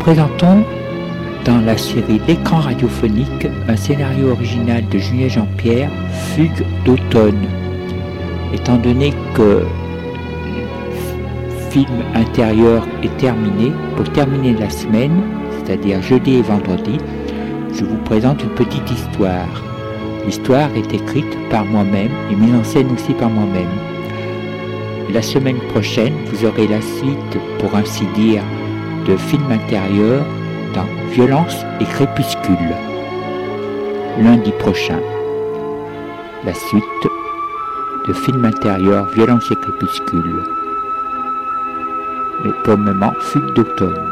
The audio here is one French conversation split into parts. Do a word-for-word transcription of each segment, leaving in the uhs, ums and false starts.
présentons dans la série L'écran radiophonique un scénario original de Julien Jean-Pierre, Fugue d'automne. Étant donné que le film intérieur est terminé, pour terminer la semaine, c'est-à-dire jeudi et vendredi, je vous présente une petite histoire. L'histoire est écrite par moi-même et mise en scène aussi par moi-même. La semaine prochaine, vous aurez la suite, pour ainsi dire, de film intérieur dans Violence et Crépuscule. Lundi prochain, la suite de film intérieur Violence et Crépuscule. Mais pour le moment, Fugue d'automne.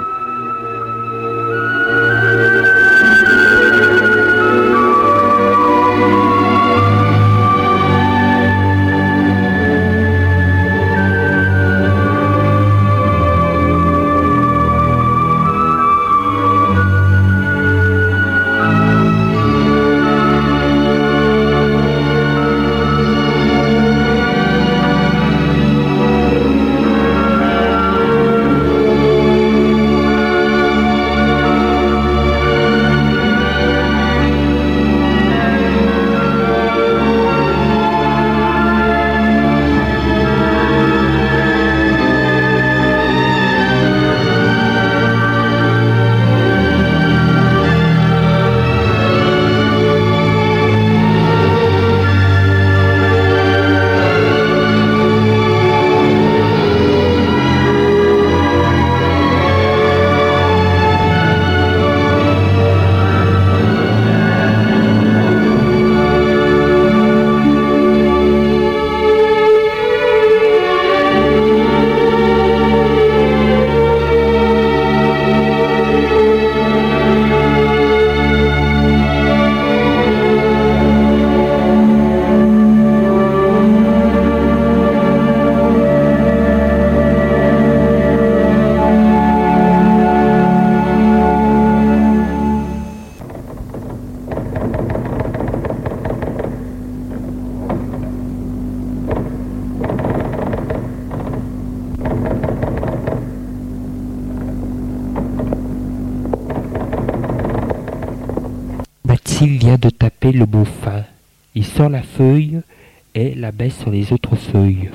Mathilde vient de taper le mot fin. Il sort la feuille et la baisse sur les autres feuilles.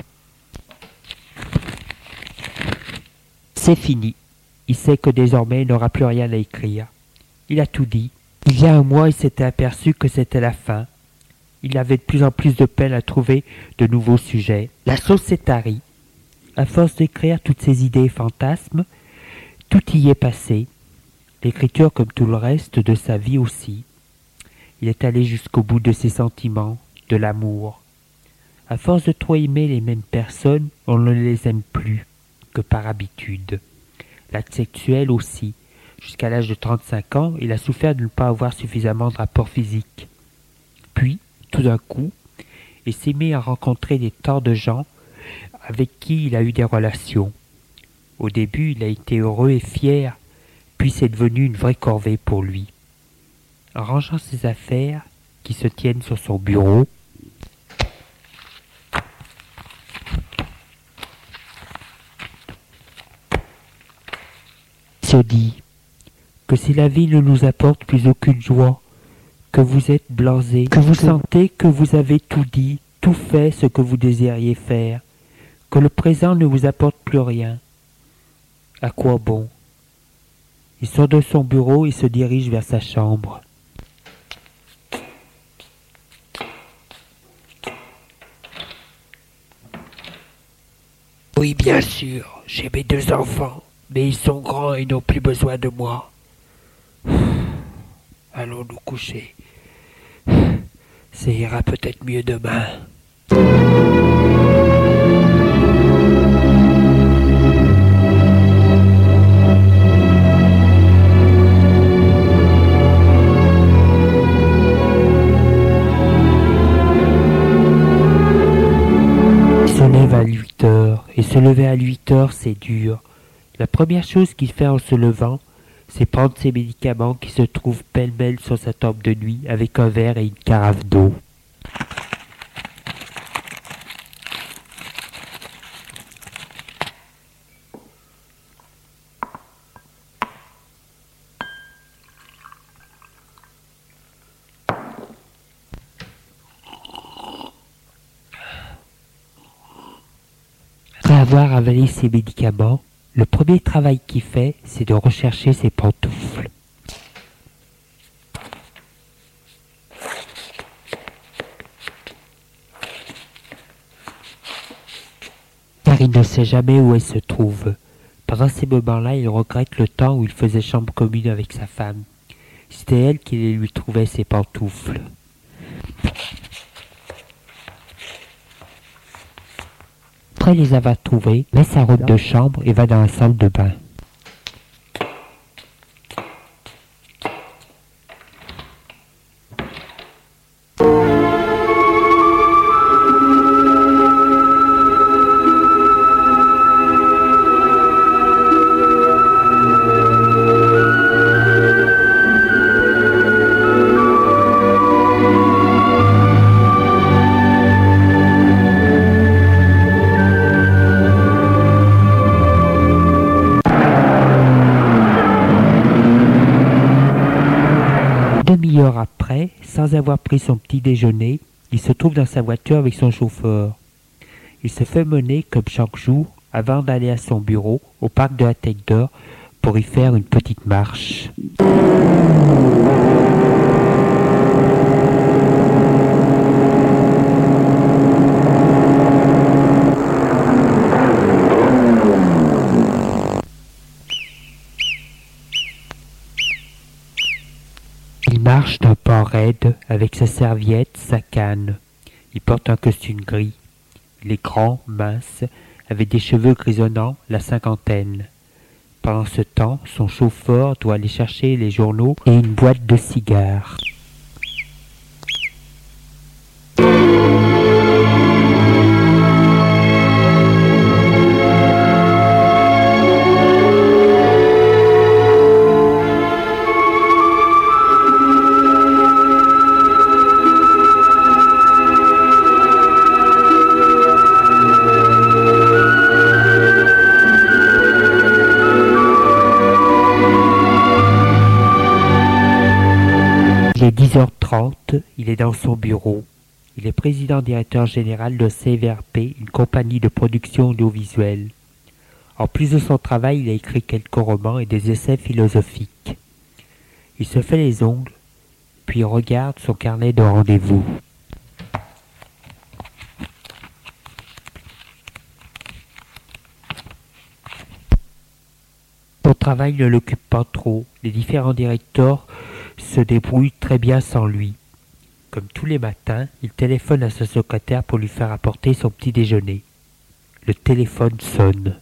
C'est fini. Il sait que désormais il n'aura plus rien à écrire. Il a tout dit. Il y a un mois, il s'était aperçu que c'était la fin. Il avait de plus en plus de peine à trouver de nouveaux sujets. La chose s'est tarie. À force d'écrire toutes ses idées et fantasmes, tout y est passé. L'écriture comme tout le reste de sa vie aussi. Il est allé jusqu'au bout de ses sentiments, de l'amour. À force de trop aimer les mêmes personnes, on ne les aime plus que par habitude. L'acte sexuel aussi. Jusqu'à l'âge de trente-cinq ans, il a souffert de ne pas avoir suffisamment de rapports physiques. Puis, tout d'un coup, il s'est mis à rencontrer des tas de gens avec qui il a eu des relations. Au début, il a été heureux et fier, puis c'est devenu une vraie corvée pour lui. En rangeant ses affaires, qui se tiennent sur son bureau, il se dit que si la vie ne nous apporte plus aucune joie, que vous êtes blasé, que vous sentez que vous avez tout dit, tout fait ce que vous désiriez faire, que le présent ne vous apporte plus rien, à quoi bon? Il sort de son bureau et se dirige vers sa chambre. Oui, bien sûr, j'ai mes deux enfants, mais ils sont grands et n'ont plus besoin de moi. Allons nous coucher. Ça ira peut-être mieux demain. À huit heures, et se lever à huit heures, c'est dur. La première chose qu'il fait en se levant, c'est prendre ses médicaments qui se trouvent pêle-mêle sur sa table de nuit avec un verre et une carafe d'eau. avoir avalé ses médicaments, le premier travail qu'il fait, c'est de rechercher ses pantoufles. Car il ne sait jamais où elle se trouve. Pendant ces moments-là, il regrette le temps où il faisait chambre commune avec sa femme. C'était elle qui lui trouvait ses pantoufles. Après les avoir trouvées, met sa robe de chambre et va dans la salle de bain. Demi-heure après, sans avoir pris son petit déjeuner, il se trouve dans sa voiture avec son chauffeur. Il se fait mener, comme chaque jour, avant d'aller à son bureau, au parc de la Tête d'Or, pour y faire une petite marche. Il marche d'un pas raide, avec sa serviette, sa canne. Il porte un costume gris. Il est grand, mince, avec des cheveux grisonnants, la cinquantaine. Pendant ce temps, son chauffeur doit aller chercher les journaux et une boîte de cigares. Il est dix heures trente, il est dans son bureau. Il est président-directeur général de C V R P, une compagnie de production audiovisuelle. En plus de son travail, il a écrit quelques romans et des essais philosophiques. Il se fait les ongles, puis regarde son carnet de rendez-vous. Son travail ne l'occupe pas trop. Les différents directeurs se débrouille très bien sans lui. Comme tous les matins, il téléphone à sa secrétaire pour lui faire apporter son petit déjeuner. Le téléphone sonne.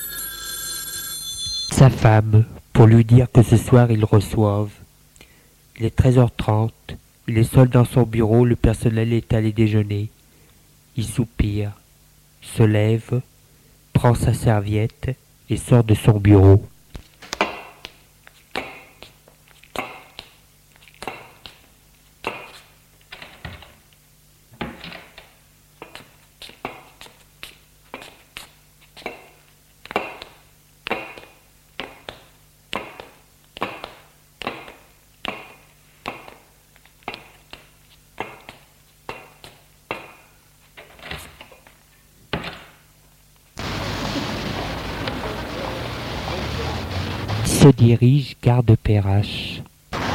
Sa femme, pour lui dire que ce soir ils reçoivent. Il est treize heures trente, il est seul dans son bureau, le personnel est allé déjeuner. Il soupire, se lève, prend sa serviette et sort de son bureau. Se dirige gare de Perrache.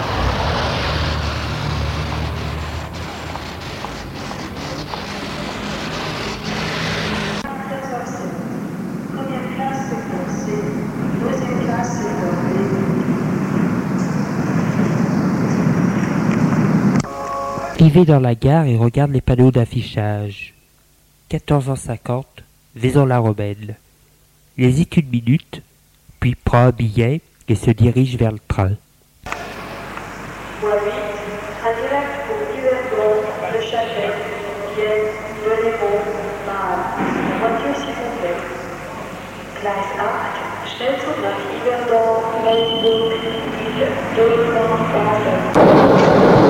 Arrivé dans la gare, il regarde les panneaux d'affichage. quatorze heures cinquante, Vaison-la-Romaine. Il hésite une minute, puis prend un billet et se dirige vers le train. Voie huit, un direct pour Yverdon, Le Châtelet, Vienne, Delémont, Mahal. Voiture s'il vous plaît. Gleis acht, Schnellzug nach Yverdon, Weilburg, Lille, Delémont, Basel.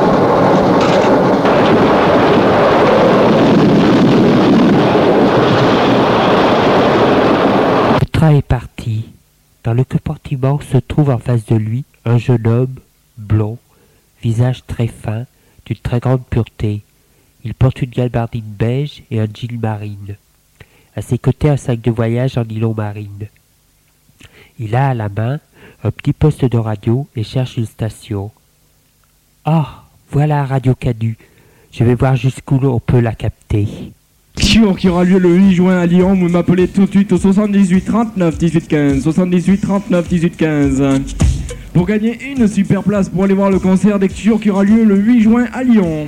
Le train est parti. Dans le compartiment se trouve en face de lui un jeune homme, blond, visage très fin, d'une très grande pureté. Il porte une gabardine beige et un jean marine. À ses côtés, un sac de voyage en nylon marine. Il a à la main un petit poste de radio et cherche une station. Ah, voilà Radio Canu. Je vais voir jusqu'où on peut la capter. Qui aura lieu le huit juin à Lyon, vous m'appelez tout de suite au soixante-dix-huit trente-neuf dix-huit quinze. soixante-dix-huit trente-neuf dix-huit quinze. Pour gagner une super place pour aller voir le concert d'Ecture qui aura lieu le huit juin à Lyon.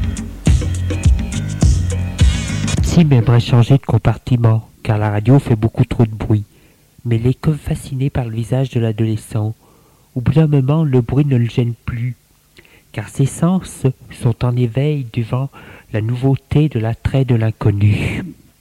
Sim aimerait changer de compartiment, car la radio fait beaucoup trop de bruit. Mais il est comme fasciné par le visage de l'adolescent. Au bout d'un moment, le bruit ne le gêne plus, car ses sens sont en éveil devant la nouveauté de l'attrait de l'inconnu.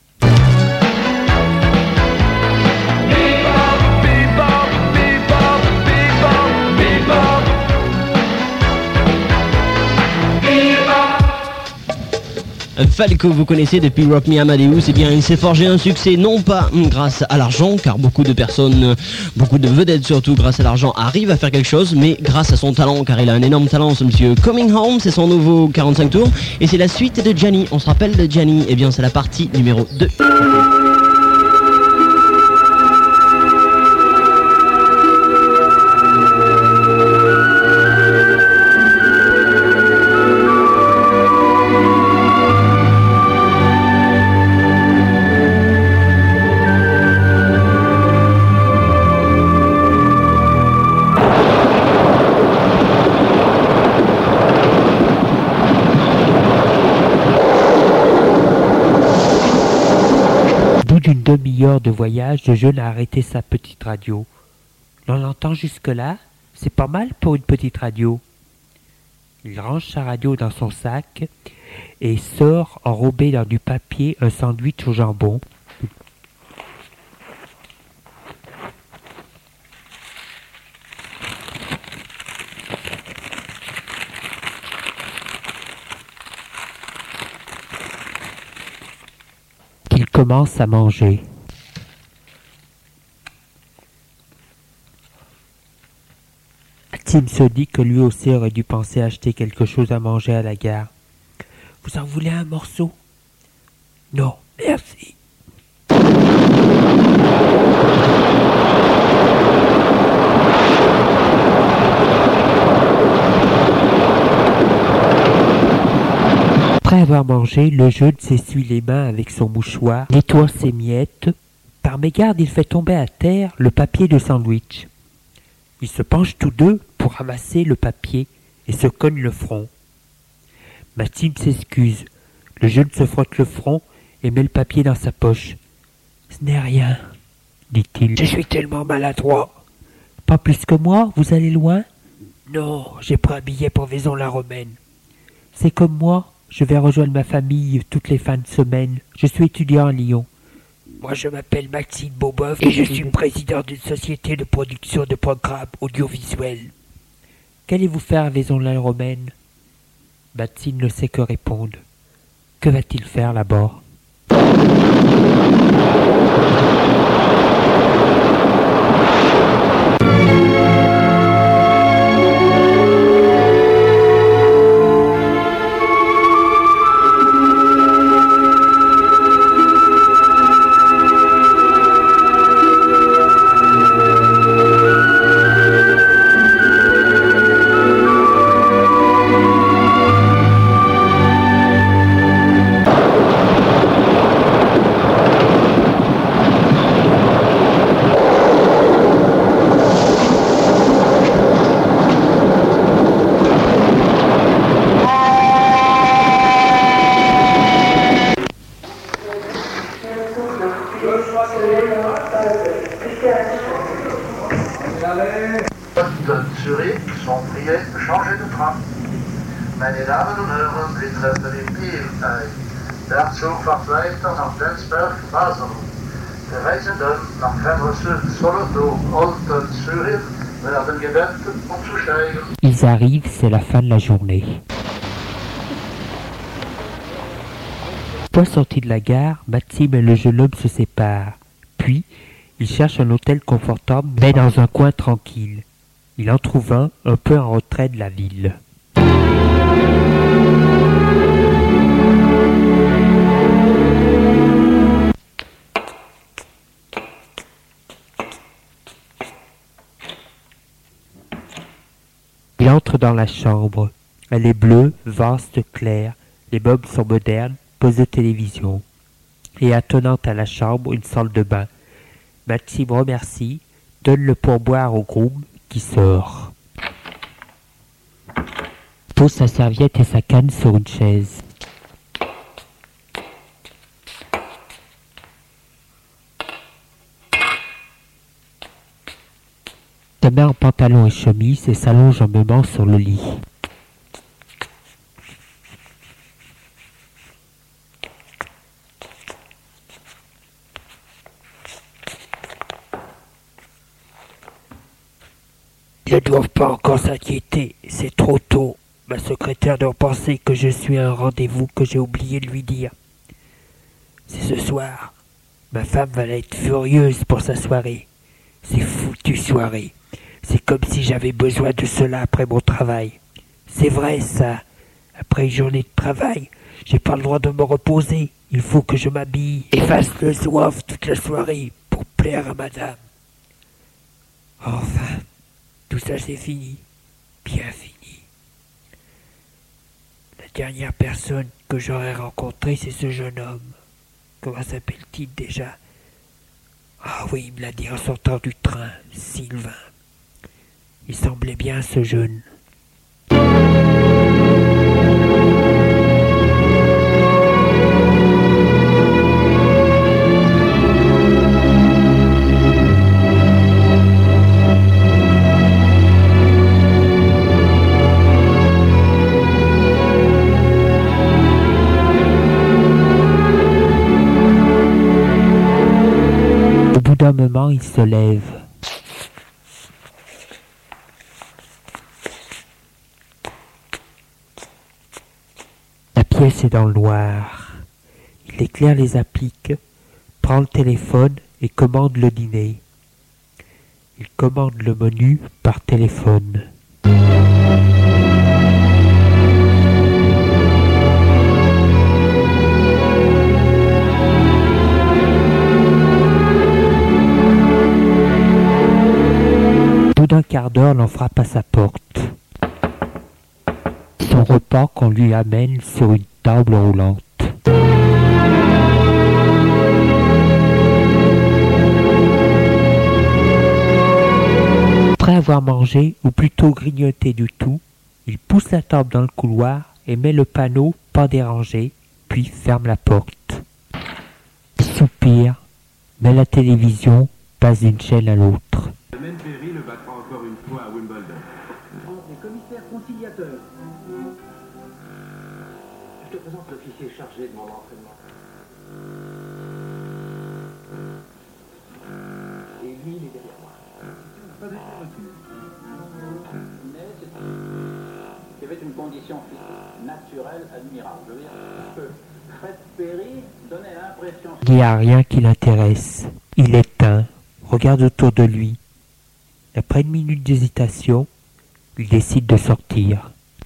Falco, vous connaissez depuis Rock Me Amadeus, eh bien il s'est forgé un succès non pas grâce à l'argent, car beaucoup de personnes, beaucoup de vedettes surtout grâce à l'argent arrivent à faire quelque chose, mais grâce à son talent, car il a un énorme talent ce monsieur. Coming Home, c'est son nouveau quarante-cinq tours, et c'est la suite de Gianni. On se rappelle de Gianni, eh bien c'est la partie numéro deux. D'une demi-heure de voyage, le jeune a arrêté sa petite radio. L'on l'entend jusque-là, c'est pas mal pour une petite radio. Il range sa radio dans son sac et sort enrobé dans du papier un sandwich au jambon. Il commence à manger. Tim se dit que lui aussi aurait dû penser à acheter quelque chose à manger à la gare. Vous en voulez un morceau? Non, merci. Après avoir mangé, le jeune s'essuie les mains avec son mouchoir, nettoie ses miettes. Par mégarde, il fait tomber à terre le papier de sandwich. Ils se penchent tous deux pour ramasser le papier et se cognent le front. Maxime s'excuse. Le jeune se frotte le front et met le papier dans sa poche. « Ce n'est rien, dit-il. Je suis tellement maladroit. Pas plus que moi, vous allez loin? Non, j'ai pris un billet pour Vaison-la-Romaine. C'est comme moi. Je vais rejoindre ma famille toutes les fins de semaine. Je suis étudiant à Lyon. Moi, je m'appelle Maxime Boboff et je suis président d'une société de production de programmes audiovisuels. Qu'allez-vous faire à Vaison-la-Romaine? Maxime ne sait que répondre. Que va-t-il faire là-bas? Zurich sont priés de changer de train. Meine Damen und Herren, wir treffen im Bielteil. Der Zug fährt weiter nach Densberg-Basel. Die Reisenden nach Fenrisud, Solothurn, Olten, Zürich werden gebeten, umzusteigen. Ils arrivent, c'est la fin de la journée. Une fois sortis de la gare, Maxime et le jeune homme se séparent. Puis, ils cherchent un hôtel confortable, mais dans un coin tranquille. Il en trouve un, un peu en retrait de la ville. entre dans la chambre. Elle est bleue, vaste, claire. Les meubles sont modernes, poste de télévision. Et attenante à la chambre, une salle de bain. Maxime remercie, donne le pourboire au groom qui sort. Pose sa serviette et sa canne sur une chaise. Se met en pantalon et chemise et s'allonge en meumant sur le lit. Ils ne doivent pas encore s'inquiéter, c'est trop tôt. Ma secrétaire doit penser que je suis à un rendez-vous que j'ai oublié de lui dire. C'est ce soir. Ma femme va être furieuse pour sa soirée. C'est foutu soirée. C'est comme si j'avais besoin de cela après mon travail. C'est vrai ça. Après une journée de travail, j'ai pas le droit de me reposer. Il faut que je m'habille et fasse le zouave toute la soirée pour plaire à madame. Enfin, tout ça c'est fini. Bien fini. La dernière personne que j'aurais rencontrée, c'est ce jeune homme. Comment s'appelle-t-il déjà? Ah oui, il me l'a dit en sortant du train, Sylvain. Il semblait bien ce jeune. Au bout d'un moment, il se lève. La pièce est dans le noir. Il éclaire les appliques, prend le téléphone et commande le dîner. Il commande le menu par téléphone. Au bout d'un quart d'heure, l'on frappe à sa porte. Son repas qu'on lui amène sur une table roulante. Après avoir mangé, ou plutôt grignoté du tout, il pousse la table dans le couloir et met le panneau « Pas dérangé », puis ferme la porte. Il soupire, met la télévision, passe d'une chaîne à l'autre. Le même Perry le battra encore une fois à Wimbledon. Les commissaires conciliateurs. Je te présente l'officier chargé de mon entraînement. Et lui, il est derrière moi. Pas été reçu. Mais c'est... Il y avait une condition physique naturelle, admirable. Je veux dire que Fred Perry donnait l'impression... Il n'y a rien qui l'intéresse. Il éteint, regarde autour de lui. Après une minute d'hésitation, il décide de sortir.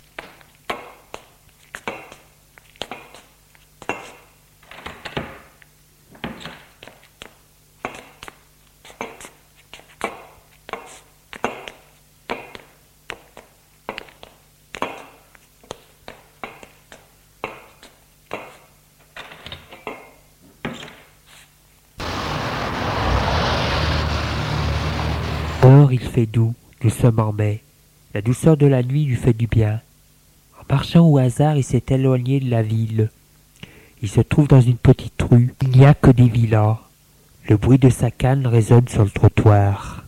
Dehors, il fait doux, nous sommes en mai. La douceur de la nuit lui fait du bien. En marchant au hasard, il s'est éloigné de la ville. Il se trouve dans une petite rue. Il n'y a que des villas. Le bruit de sa canne résonne sur le trottoir.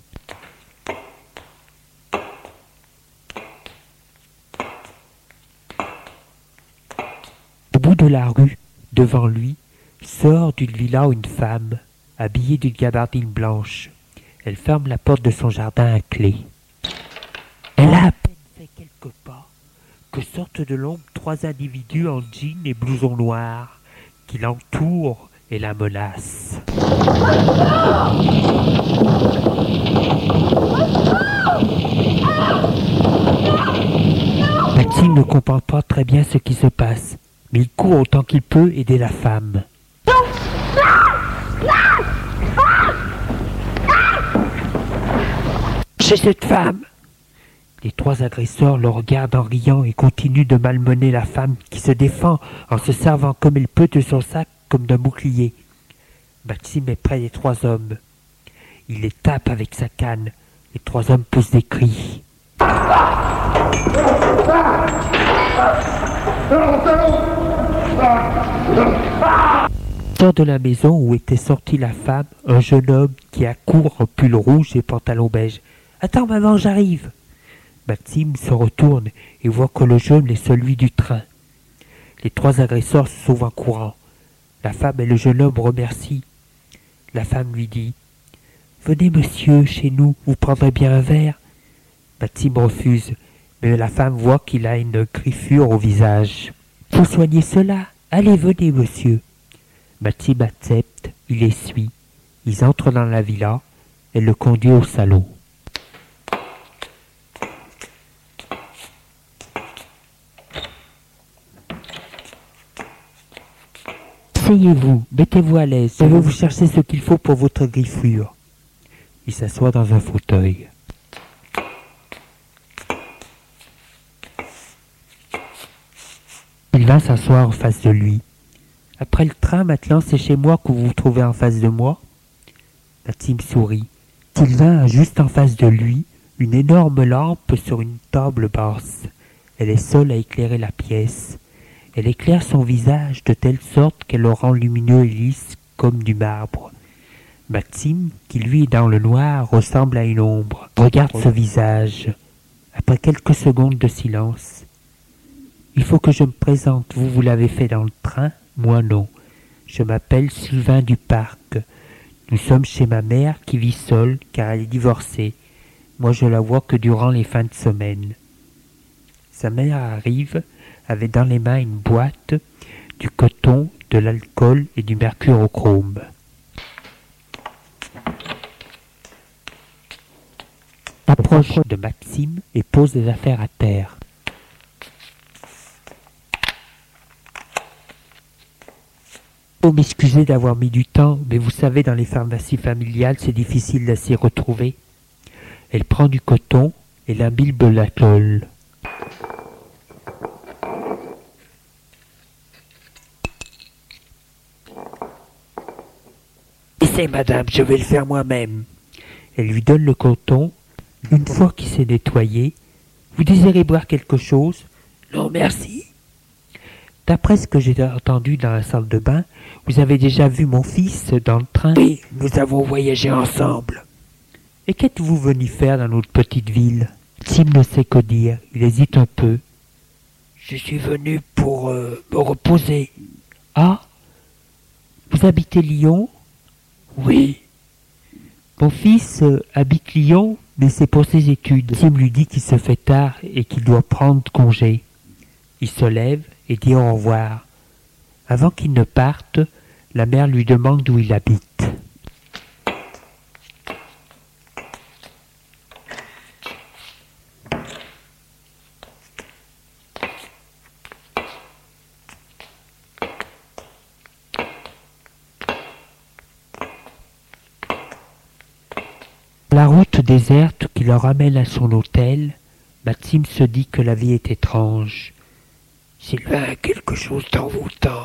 Au bout de la rue, devant lui, sort d'une villa une femme, habillée d'une gabardine blanche. Elle ferme la porte de son jardin à clé. Elle a à peine fait quelques pas que sortent de l'ombre trois individus en jean et blouson noir qui l'entourent et la menacent. Maxime ne comprend pas très bien ce qui se passe, mais il court autant qu'il peut aider la femme. Chez cette femme, les Les trois agresseurs le regardent en riant et continuent de malmener la femme qui se défend en se servant comme elle peut de son sac comme d'un bouclier. Maxime est près des trois hommes. Il les tape avec sa canne. Les trois hommes poussent des cris. Sort de la maison où était sortie la femme, un jeune homme qui accourt en pull rouge et pantalon beige. « Attends maman, j'arrive !» Maxime se retourne et voit que le jeune est celui du train. Les trois agresseurs se sauvent en courant. La femme et le jeune homme remercient. La femme lui dit « Venez monsieur, chez nous, vous prendrez bien un verre ?» Maxime refuse, mais la femme voit qu'il a une griffure au visage. « Faut soigner cela. Allez, venez monsieur. » Maxime accepte, il les suit. Ils entrent dans la villa. Elle le conduit au salon. Asseyez-vous, mettez-vous à l'aise, je vais vous chercher ce qu'il faut pour votre griffure. Il s'assoit dans un fauteuil. Il va s'asseoir en face de lui. Après le train, maintenant, c'est chez moi que vous vous trouvez en face de moi. Maxime sourit. Sylvain a juste en face de lui une énorme lampe sur une table basse. Elle est seule à éclairer la pièce. Elle éclaire son visage de telle sorte qu'elle le rend lumineux et lisse comme du marbre. Maxime, qui lui est dans le noir, ressemble à une ombre. Regarde ce visage. Après quelques secondes de silence. Il faut que je me présente. Vous, vous l'avez fait dans le train, moi non. Je m'appelle Sylvain Duparc. Nous sommes chez ma mère qui vit seule car elle est divorcée. Moi je la vois que durant les fins de semaine. Sa mère arrive avec dans les mains une boîte, du coton, de l'alcool et du mercure au chrome. Approche de Maxime et pose les affaires à terre. Faut m'excuser d'avoir mis du temps, mais vous savez, dans les pharmacies familiales, c'est difficile de s'y retrouver. Elle prend du coton et l'imbibe de l'alcool. Laissez, madame, je vais le faire moi-même. Elle lui donne le coton. Une fois qu'il s'est nettoyé, vous désirez boire quelque chose? Non, merci. D'après ce que j'ai entendu dans la salle de bain, vous avez déjà vu mon fils dans le train? Oui, nous avons voyagé ensemble. Et qu'êtes-vous venu faire dans notre petite ville? Tim ne sait que dire, il hésite un peu. Je suis venu pour euh, me reposer. Ah? Vous habitez Lyon? Oui. Mon fils euh, habite Lyon, mais c'est pour ses études. Tim lui dit qu'il se fait tard et qu'il doit prendre congé. Il se lève et dit au revoir. Avant qu'il ne parte, la mère lui demande où il habite. La route déserte qui le ramène à son hôtel, Maxime se dit que la vie est étrange. Sylvain a quelque chose d'envoûtant.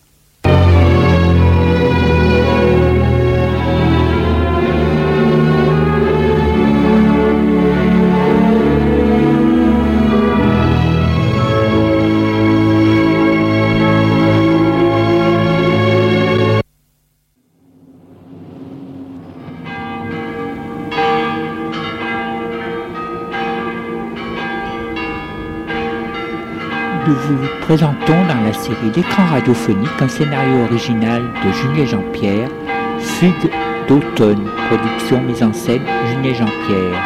Nous vous présentons dans la série d'écran radiophonique un scénario original de Julien Jean-Pierre, Fugue d'automne, production mise en scène Julien Jean-Pierre.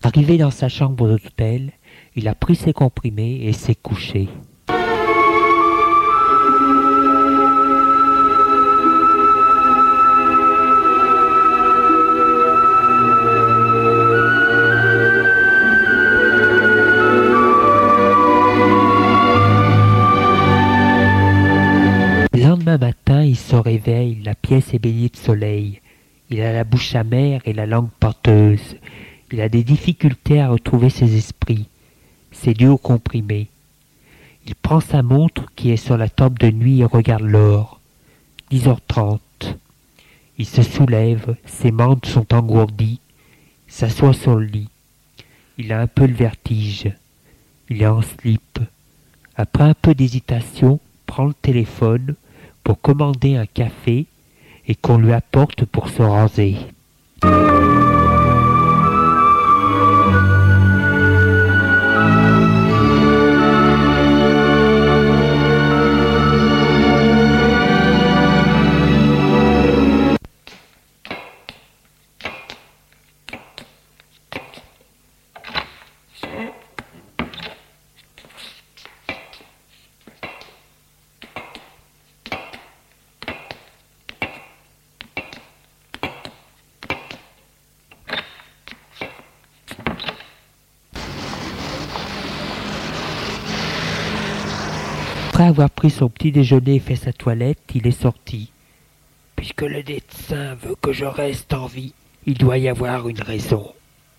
Arrivé dans sa chambre d'hôtel, il a pris ses comprimés et s'est couché. Le lendemain matin, il se réveille, la pièce est baignée de soleil. Il a la bouche amère et la langue porteuse. Il a des difficultés à retrouver ses esprits. C'est dû au comprimé. Il prend sa montre qui est sur la table de nuit et regarde l'heure. dix heures trente. Il se soulève, ses membres sont engourdis, s'assoit sur le lit. Il a un peu le vertige. Il est en slip. Après un peu d'hésitation, prend le téléphone pour commander un café et qu'on lui apporte pour se raser. Après avoir pris son petit déjeuner et fait sa toilette, il est sorti. Puisque le médecin veut que je reste en vie, il doit y avoir une raison.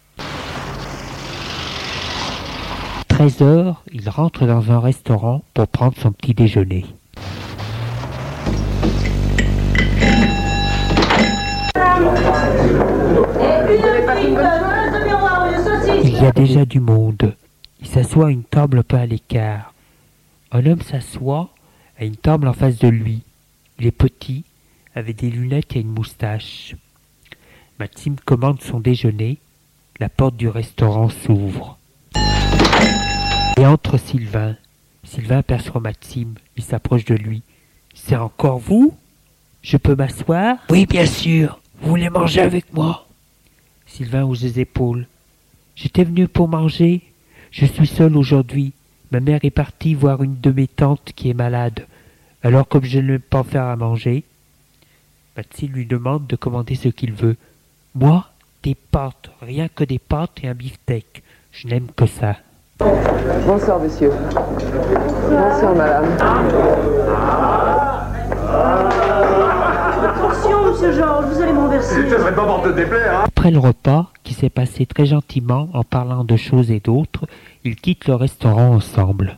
treize heures, il rentre dans un restaurant pour prendre son petit déjeuner. Il y a déjà du monde. Il s'assoit à une table un peu à l'écart. Un homme s'assoit à une table en face de lui. Il est petit, avec des lunettes et une moustache. Maxime commande son déjeuner. La porte du restaurant s'ouvre. Et entre Sylvain. Sylvain aperçoit Maxime. Il s'approche de lui. « C'est encore vous? Je peux m'asseoir ?»« Oui, bien sûr. Vous voulez manger avec moi ?» Sylvain hausse les épaules. « J'étais venu pour manger. Je suis seul aujourd'hui. Ma mère est partie voir une de mes tantes qui est malade. Alors comme je ne peux pas faire à manger, Maxime lui demande de commander ce qu'il veut. Moi, des pâtes, rien que des pâtes et un beefsteak. Je n'aime que ça. Bonsoir, monsieur. Bonsoir, madame. Attention, monsieur Georges, vous allez m'enverser. Ça serait pas pour te déplaire, hein. Après le repas, qui s'est passé très gentiment en parlant de choses et d'autres, ils quittent le restaurant ensemble.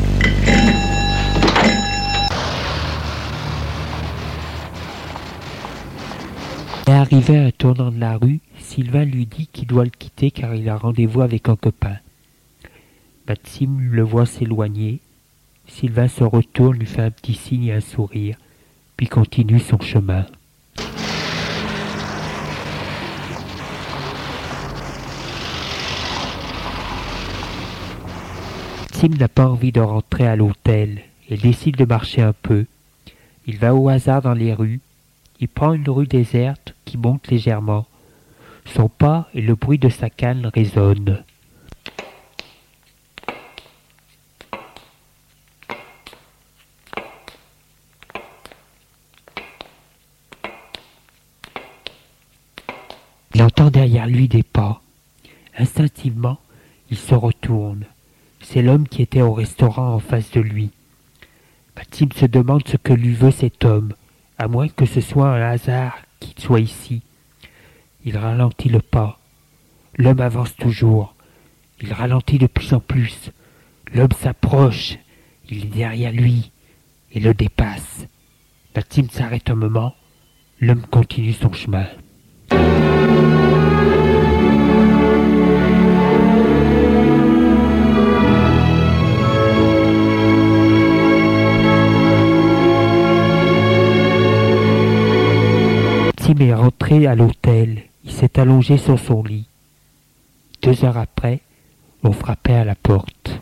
Et arrivé à un tournant de la rue, Sylvain lui dit qu'il doit le quitter car il a rendez-vous avec un copain. Maxime le voit s'éloigner. Sylvain se retourne, lui fait un petit signe et un sourire, puis continue son chemin. Maxime n'a pas envie de rentrer à l'hôtel. Il décide de marcher un peu. Il va au hasard dans les rues. Il prend une rue déserte qui monte légèrement. Son pas et le bruit de sa canne résonnent. Il entend derrière lui des pas. Instinctivement, il se retourne. C'est l'homme qui était au restaurant en face de lui. Maxime se demande ce que lui veut cet homme, à moins que ce soit un hasard qu'il soit ici. Il ralentit le pas. L'homme avance toujours. Il ralentit de plus en plus. L'homme s'approche. Il est derrière lui et le dépasse. Maxime s'arrête un moment. L'homme continue son chemin. Maxime est rentré à l'hôtel. Il s'est allongé sur son lit. Deux heures après, on frappait à la porte.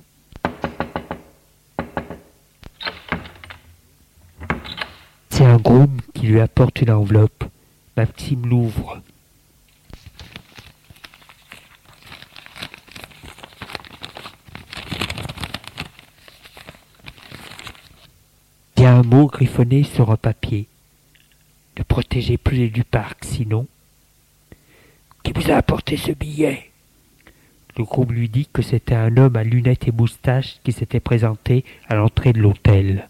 C'est un groom qui lui apporte une enveloppe. Maxime l'ouvre. y a un mot griffonné sur un papier. Ne protégez plus les du parc, sinon... Qui vous a apporté ce billet? Le groupe lui dit que c'était un homme à lunettes et moustaches qui s'était présenté à l'entrée de l'hôtel.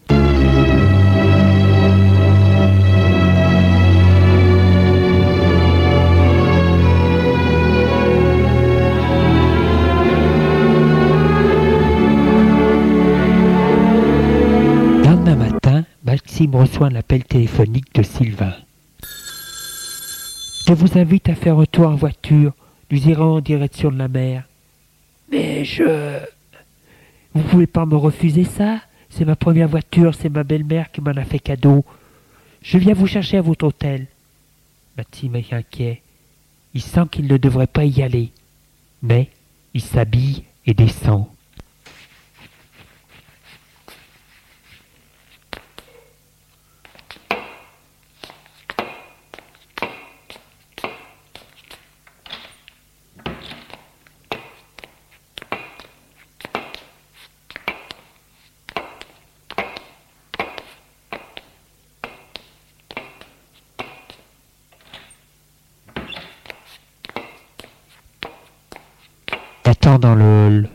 Le lendemain matin, Maxime reçoit un appel téléphonique de Sylvain. Je vous invite à faire un tour en voiture. Nous irons en direction de la mer. Mais je... Vous pouvez pas me refuser ça? C'est ma première voiture, c'est ma belle-mère qui m'en a fait cadeau. Je viens vous chercher à votre hôtel. Maxime est inquiet. Il sent qu'il ne devrait pas y aller. Mais il s'habille et descend. Attends dans le hall.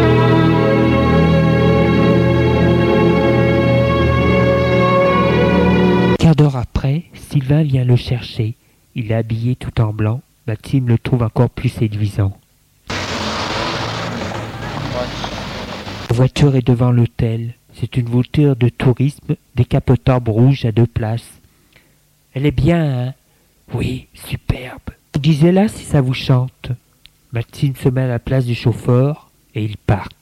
Un quart d'heure après, Sylvain vient le chercher. Il est habillé tout en blanc. Maxime le trouve encore plus séduisant. La voiture est devant l'hôtel. C'est une voiture de tourisme décapotable rouge à deux places. Elle est bien, hein? Oui, superbe. Disez-la si ça vous chante. Maxime se met à la place du chauffeur et ils partent.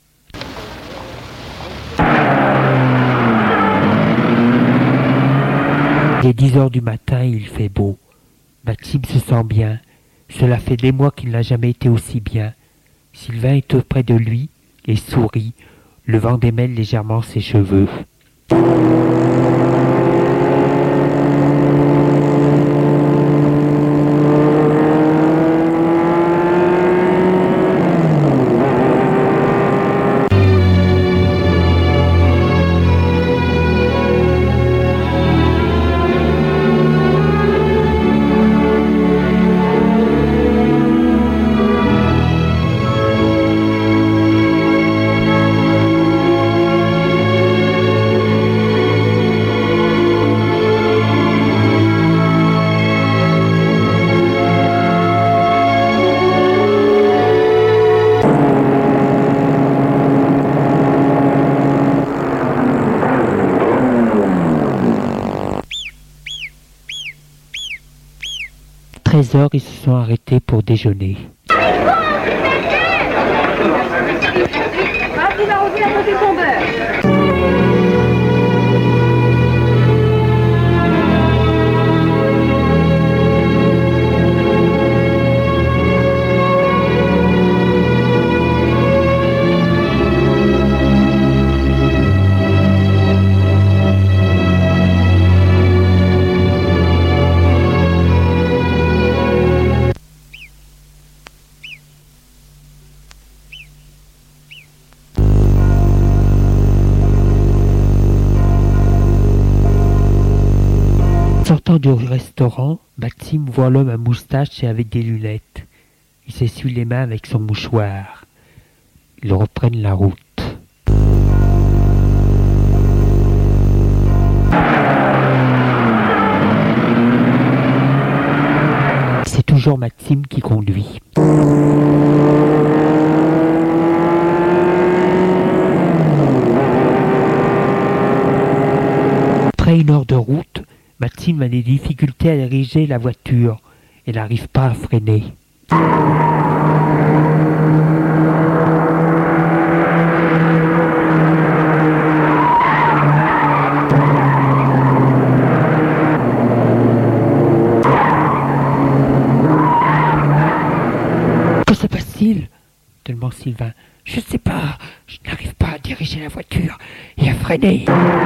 Il est dix heures du matin et il fait beau. Maxime se sent bien. Cela fait des mois qu'il n'a jamais été aussi bien. Sylvain est auprès de lui et sourit. Le vent démêle légèrement ses cheveux. treize heures, ils se sont arrêtés pour déjeuner. Ah, il va revenir à côté de son beurre. Sortant du restaurant, Maxime voit l'homme à moustache et avec des lunettes. Il s'essuie les mains avec son mouchoir. Ils reprennent la route. C'est toujours Maxime qui conduit. Après une heure de route, Maxime a des difficultés à diriger la voiture et n'arrive pas à freiner. Que se passe-t-il? Tellement Sylvain. Je sais pas, je n'arrive pas à diriger la voiture et à freiner.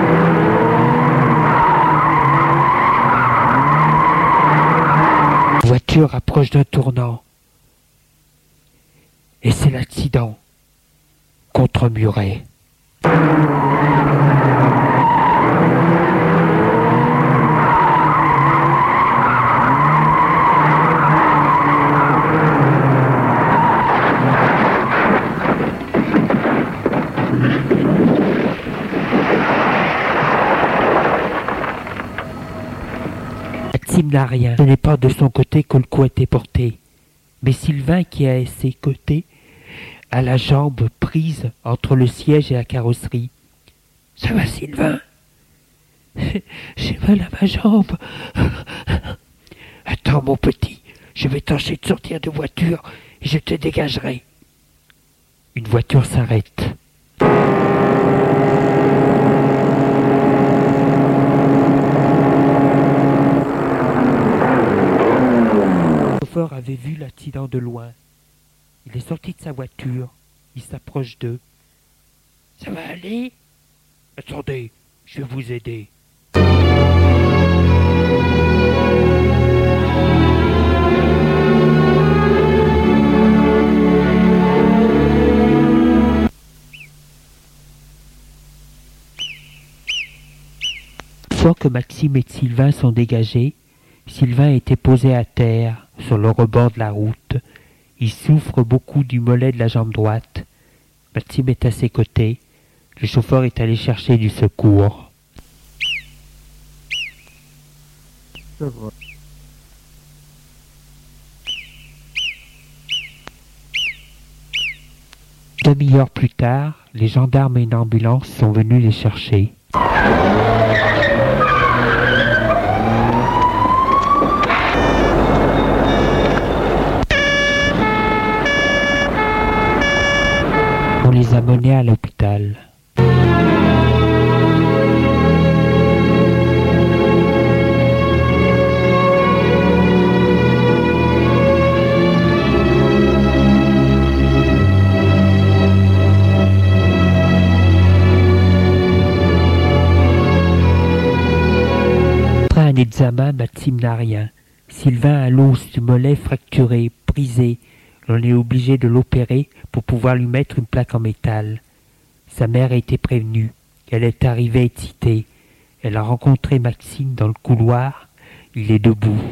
La voiture approche d'un tournant. Et c'est l'accident contre un muret. Maxime n'a rien. Ce n'est pas de son côté que le coup a été porté. Mais Sylvain, qui est à ses côtés, a la jambe prise entre le siège et la carrosserie. « Ça va, Sylvain ? J'ai mal à ma jambe. Attends, mon petit, je vais tâcher de sortir de voiture et je te dégagerai. » Une voiture s'arrête. Le chauffeur avait vu l'accident de loin. Il est sorti de sa voiture. Il s'approche d'eux. « Ça va aller ? Attendez, je vais vous aider. » Une fois que Maxime et Sylvain sont dégagés, Sylvain était posé à terre, sur le rebord de la route. Il souffre beaucoup du mollet de la jambe droite. Maxime est à ses côtés. Le chauffeur est allé chercher du secours. Demi-heure plus tard, les gendarmes et une ambulance sont venus les chercher. On les a menés à l'hôpital. Après un examen, Maxime n'a rien. Sylvain a l'os du mollet fracturé, brisé. On est obligé de l'opérer pour pouvoir lui mettre une plaque en métal. Sa mère a été prévenue. Elle est arrivée excitée. Elle a rencontré Maxime dans le couloir. Il est debout.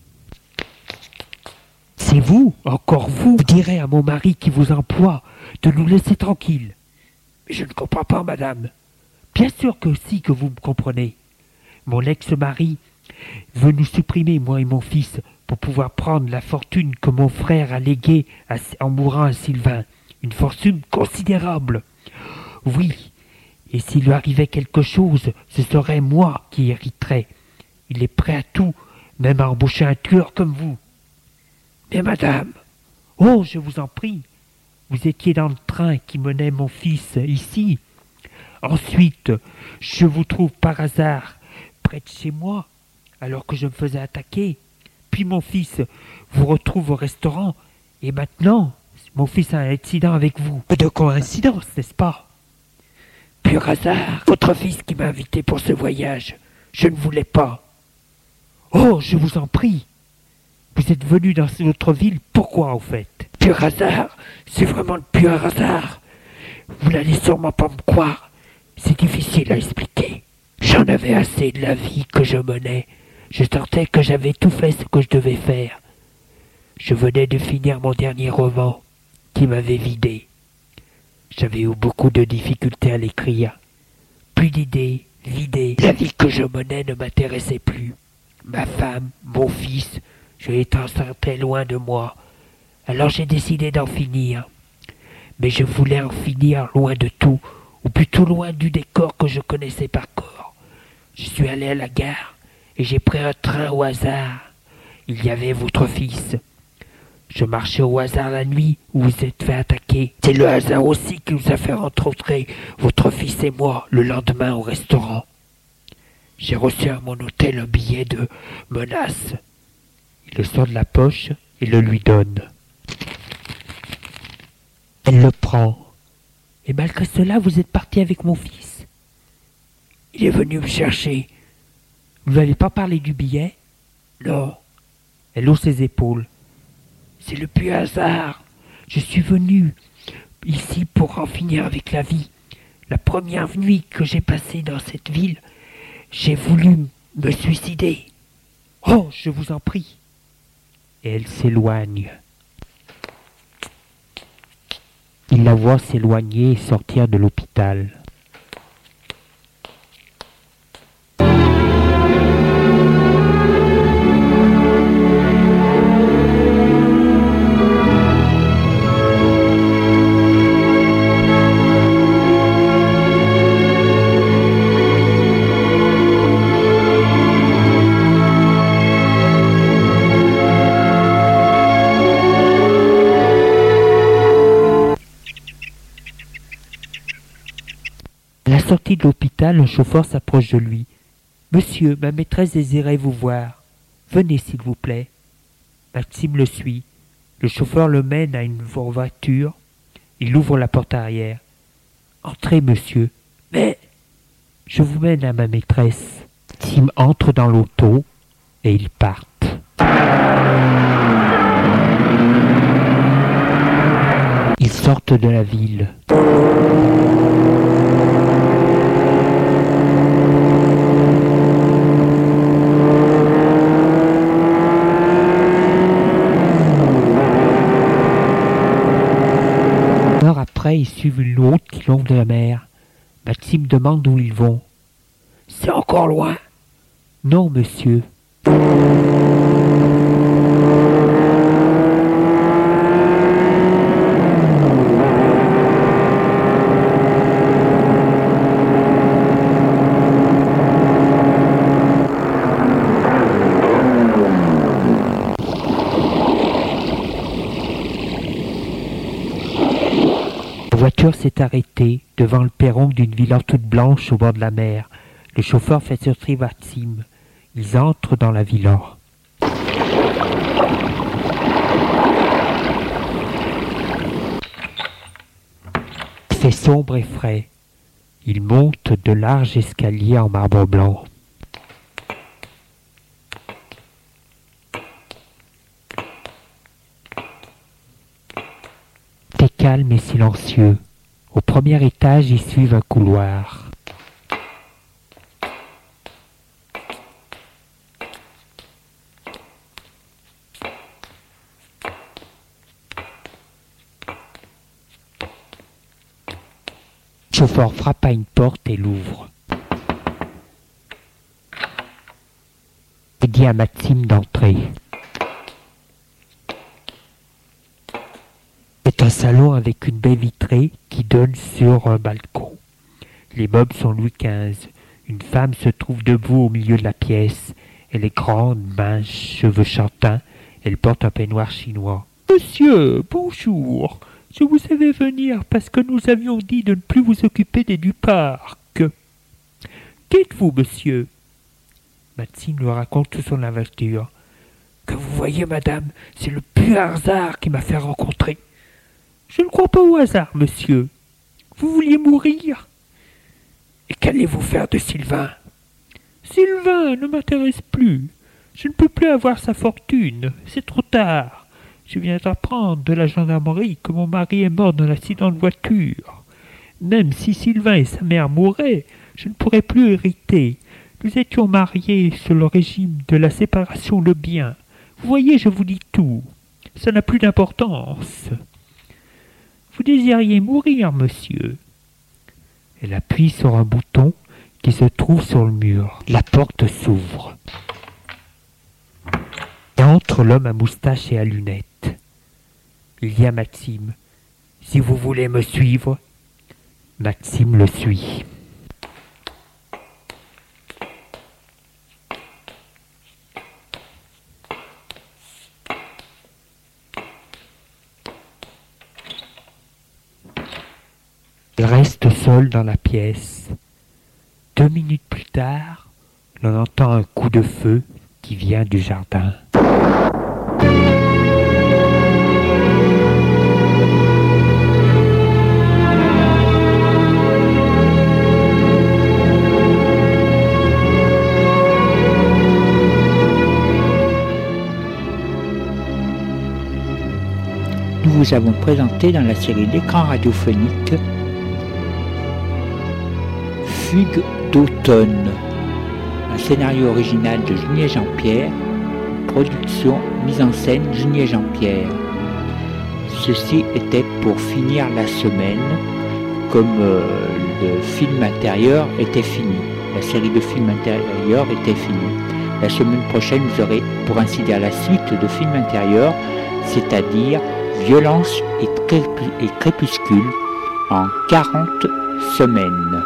« C'est vous, encore vous, vous direz à mon mari qui vous emploie de nous laisser tranquilles. »« Mais je ne comprends pas, madame. »« Bien sûr que si, que vous me comprenez. Mon ex-mari veut nous supprimer, moi et mon fils, pour pouvoir prendre la fortune que mon frère a léguée à, en mourant à Sylvain. Une fortune considérable. Oui, et s'il lui arrivait quelque chose, ce serait moi qui hériterais. Il est prêt à tout, même à embaucher un tueur comme vous. Mais madame, oh, je vous en prie, vous étiez dans le train qui menait mon fils ici. Ensuite, je vous trouve par hasard près de chez moi, alors que je me faisais attaquer. Puis mon fils vous retrouve au restaurant, et maintenant, mon fils a un accident avec vous. De coïncidence, n'est-ce pas? Pur hasard, votre fils qui m'a invité pour ce voyage. Je ne voulais pas. Oh, je vous en prie. Vous êtes venu dans notre ville, pourquoi au fait? Pur hasard, c'est vraiment le pur hasard. Vous n'allez sûrement pas me croire. C'est difficile à expliquer. J'en avais assez de la vie que je menais. Je sentais que j'avais tout fait ce que je devais faire. Je venais de finir mon dernier roman, qui m'avait vidé. J'avais eu beaucoup de difficultés à l'écrire. Plus d'idées, vidé. La vie que je menais ne m'intéressait plus. Ma femme, mon fils, je les sentais loin de moi. Alors j'ai décidé d'en finir. Mais je voulais en finir loin de tout, ou plutôt loin du décor que je connaissais par corps. Je suis allé à la gare, et j'ai pris un train au hasard. Il y avait votre fils. Je marchais au hasard la nuit où vous êtes fait attaquer. C'est le hasard aussi qui nous a fait rencontrer, votre fils et moi, le lendemain au restaurant. J'ai reçu à mon hôtel un billet de menace. Il le sort de la poche et le lui donne. Elle le prend. Et malgré cela, vous êtes parti avec mon fils. Il est venu me chercher. Vous n'allez pas parler du billet? Non. Elle hausse ses épaules. C'est le pur hasard. Je suis venu ici pour en finir avec la vie. La première nuit que j'ai passée dans cette ville, j'ai voulu me suicider. Oh, je vous en prie. Et elle s'éloigne. Il la voit s'éloigner et sortir de l'hôpital. sortie de l'hôpital, un chauffeur s'approche de lui. « Monsieur, ma maîtresse désirait vous voir. Venez, s'il vous plaît. » Maxime le suit. Le chauffeur le mène à une voiture. Il ouvre la porte arrière. « Entrez, monsieur. »« Mais... » »« Je vous mène à ma maîtresse. » Maxime entre dans l'auto et ils partent. Ils sortent de la ville. Une heure après, ils suivent une route qui longe de la mer. Maxime demande où ils vont. « C'est encore loin ?»« Non, monsieur. » La voiture s'est arrêtée devant le perron d'une villa toute blanche au bord de la mer. Le chauffeur fait sortir Maxime. Ils entrent dans la villa. Il fait sombre et frais. Ils montent de larges escaliers en marbre blanc. C'est calme et silencieux. Au premier étage, ils suivent un couloir. Le chauffeur frappe à une porte et l'ouvre. Il dit à Maxime d'entrer. C'est un salon avec une baie vitrée qui donne sur un balcon. Les meubles sont Louis quinze. Une femme se trouve debout au milieu de la pièce. Elle est grande, mince, cheveux châtains. Elle porte un peignoir chinois. « Monsieur, bonjour. Je vous ai fait venir parce que nous avions dit de ne plus vous occuper des du parc. Qu'êtes-vous, monsieur ?» Maxime lui raconte toute son aventure. « Que vous voyez, madame, c'est le pur hasard qui m'a fait rencontrer. »« Je ne crois pas au hasard, monsieur. Vous vouliez mourir. Et qu'allez-vous faire de Sylvain ?»« Sylvain ne m'intéresse plus. Je ne peux plus avoir sa fortune. C'est trop tard. Je viens d'apprendre de la gendarmerie que mon mari est mort d'un accident de voiture. Même si Sylvain et sa mère mouraient, je ne pourrais plus hériter. Nous étions mariés sur le régime de la séparation de biens. Vous voyez, je vous dis tout. Ça n'a plus d'importance. Vous désiriez mourir, monsieur. » Elle appuie sur un bouton qui se trouve sur le mur. La porte s'ouvre. Et entre l'homme à moustache et à lunettes. Il dit à Maxime, « Si vous voulez me suivre. » Maxime le suit. Il reste seul dans la pièce. Deux minutes plus tard, l'on entend un coup de feu qui vient du jardin. Nous vous avons présenté dans la série d'écran radiophonique Fugue d'automne, un scénario original de Junier Jean-Pierre, production, mise en scène Junier Jean-Pierre. Ceci était pour finir la semaine, comme euh, le film intérieur était fini, la série de films intérieurs était finie. La semaine prochaine, vous aurez pour ainsi dire la suite de films intérieurs, c'est-à-dire Violence et, crépus- et crépuscule en quarante semaines.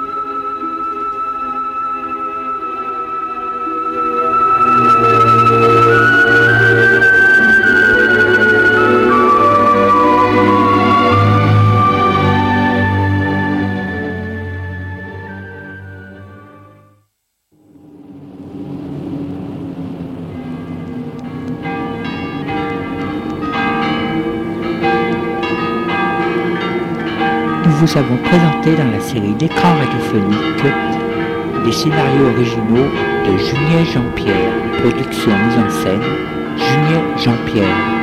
vous avons présenté dans la série L'écran radiophonique les scénarios originaux de Julien Jean-Pierre, production mise en scène Julien Jean-Pierre.